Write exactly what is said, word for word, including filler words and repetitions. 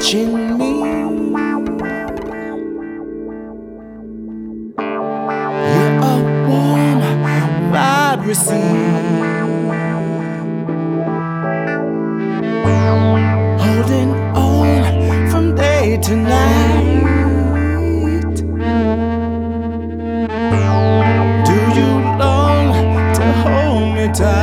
touching me. You're a warm vibrancy, holding on from day to night. Do you long to hold me tight?